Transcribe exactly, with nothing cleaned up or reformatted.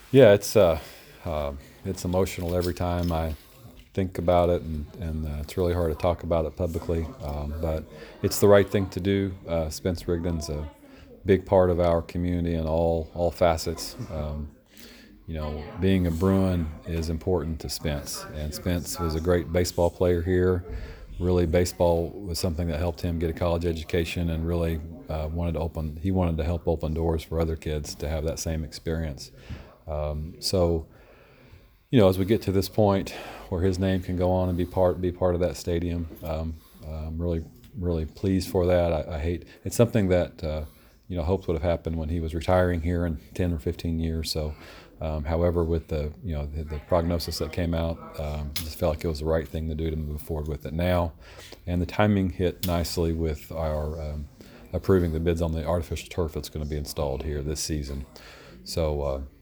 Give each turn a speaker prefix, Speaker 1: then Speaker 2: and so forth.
Speaker 1: Yeah, it's uh, uh, it's emotional every time I think about it, and, and uh, it's really hard to talk about it publicly. Um, but it's the right thing to do. Uh, Spence Rigdon's a big part of our community in all all facets. Um, you know, being a Bruin is important to Spence, and Spence was a great baseball player here. Really, baseball was something that helped him get a college education, and really uh, wanted to open. He wanted to help open doors for other kids to have that same experience. So, you know, as we get to this point where his name can go on and be part be part of that stadium, um, I'm really really pleased for that. I, I hate it's something that uh, you know hoped would have happened when he was retiring here in ten or fifteen years. So, um, however, with the you know the, the prognosis that came out, um, just felt like it was the right thing to do to move forward with it now, and the timing hit nicely with our um, approving the bids on the artificial turf that's going to be installed here this season. So uh,